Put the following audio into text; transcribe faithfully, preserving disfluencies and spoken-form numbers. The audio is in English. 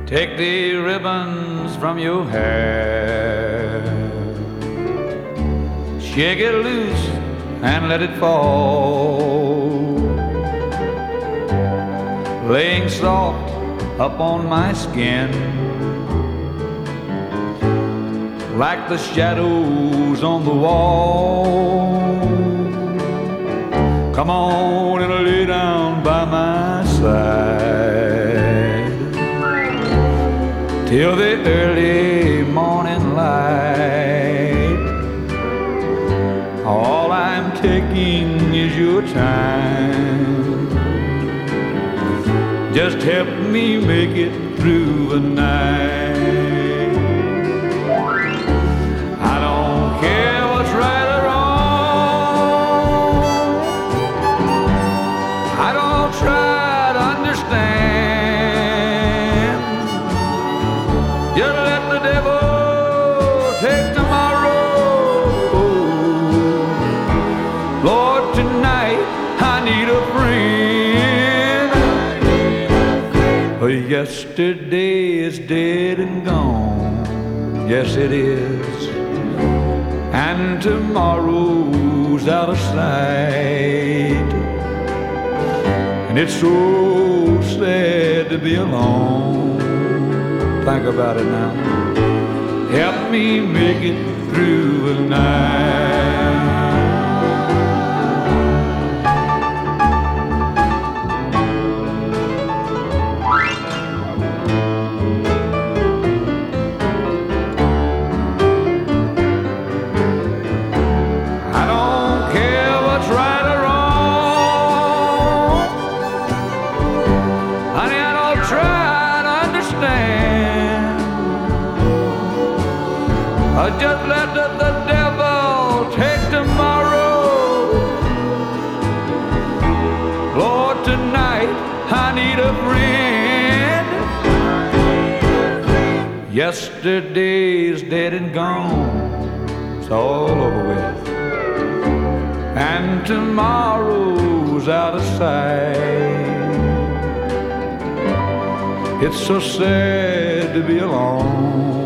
Take the ribbons from your hair, shake it loose and let it fall, laying soft upon my skin like the shadows on the wall. Come on and lay down by my side till the early morning light. All I'm taking is your time. Just help me make it through the night. I don't care what's right or wrong. I don't try to understand. Just let the devil take tomorrow. Lord, tonight I need a friend. Yesterday is dead and gone, yes it is, and tomorrow's out of sight. And it's so sad to be alone. Think about it now. Help me make it through the night. Just let the, the devil take tomorrow. Lord, tonight I need a friend. Yesterday's dead and gone, it's all over with, and tomorrow's out of sight. It's so sad to be alone.